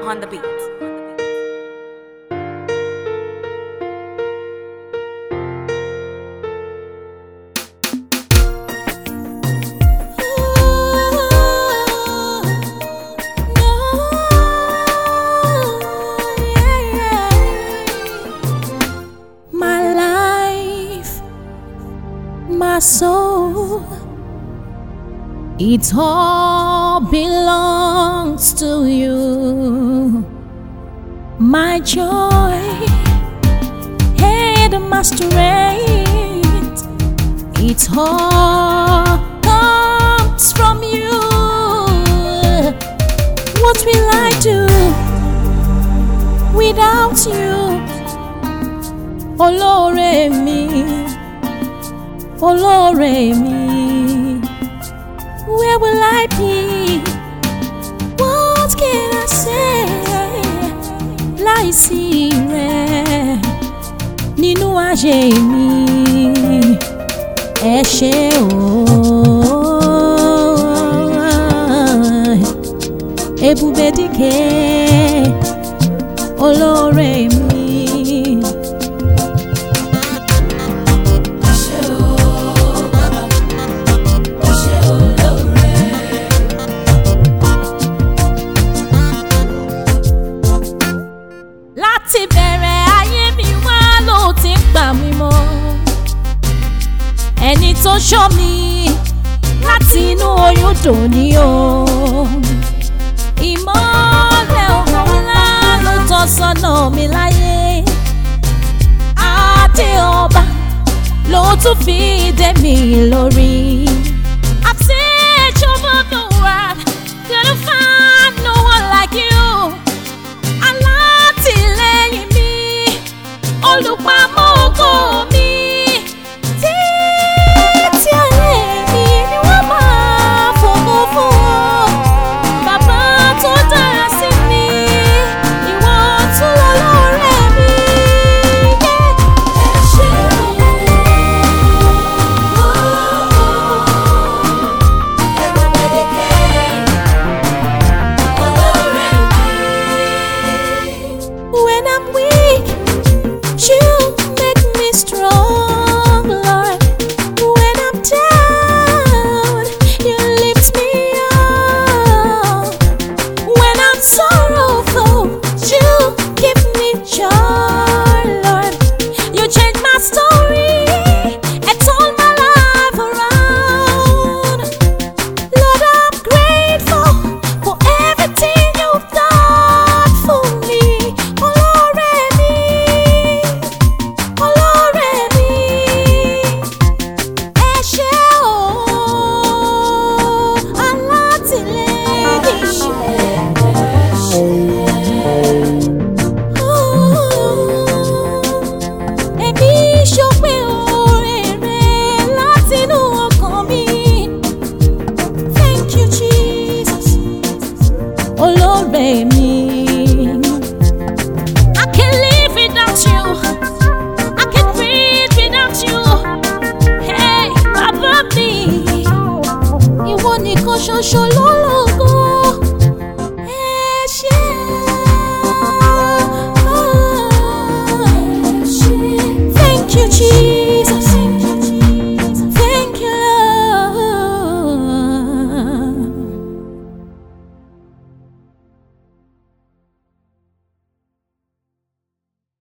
on the beat. My soul, it all belongs to you. My joy and my strength, it all comes from you. What will I do without you? Olóore mi, Olóore mi, where will I be? What can I say? Láìsí rẹ nínú ayé mi, ẹ ṣé o. Ebube dike, Olóore mi. Láti bẹ̀rẹ̀ ayé mi wá ló ti ń gbà mí mọ́, ẹni tó ṣọ́ mi láti inú oyún dòní o. Ìmọ́lẹ̀ ògo ńlá ló tọ́ sọ́nà mi láyé, adé ọba ló tún fi dé mi lórí. I've searched over the world, couldn't find no one like you. Alátìlẹ́yìn mi, olùpamọ́ ògo mi, títí ayé mi ni wọ́n máa fògo fún ọ. Bàbá tó dára sí mi, ìwọ tún lọ́lọ́rẹ mi. Ẹ ṣé o. When I'm weak, you make me strong, Lord. When I'm down, you lift me up. When I'm sorrowful, you give me joy, Lord. You change my story and turn my life around. Lord, I'm grateful for everything you've done for me. Olóore mi, Olóore mi, ẹ ṣé o. Alátìlẹ́yìn èmi ṣọpẹ́ oore rẹ látinú ọkàn mi. Thank you, Jesus. Olóore mi. I can't live without you. I can't breathe without you. Hey, Baba mi, ìwọ nìkan ṣoṣo ló lọ.